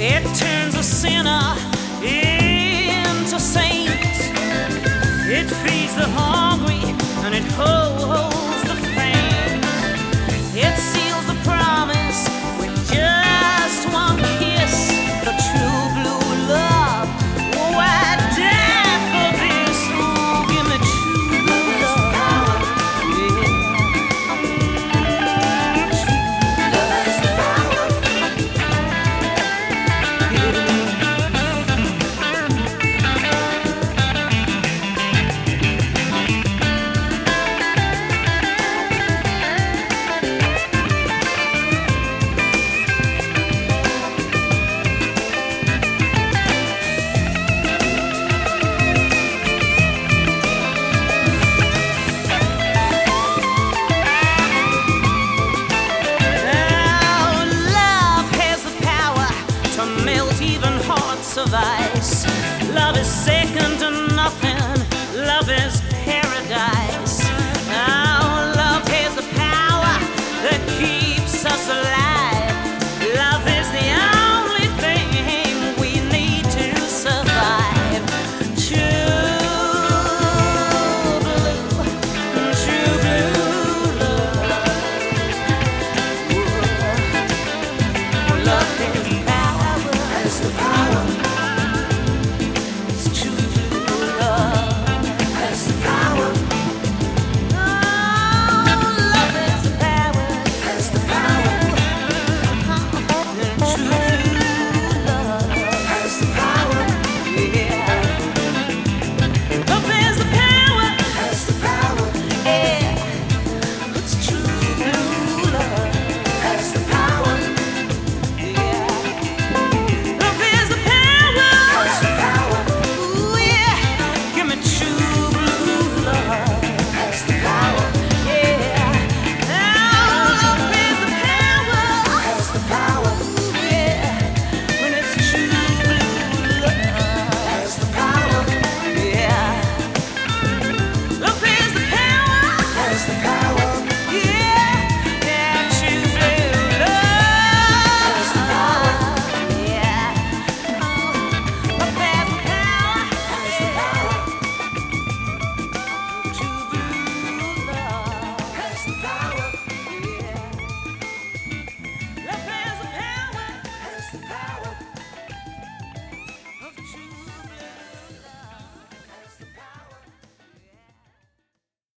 It turns a sinner into saint. It feeds the hungry and it holds the faint. It seals the promise with just one kiss. The true blue love. Oh, I'd die for this. Oh, give me true blue love. Even hearts of ice. Love is second to nothing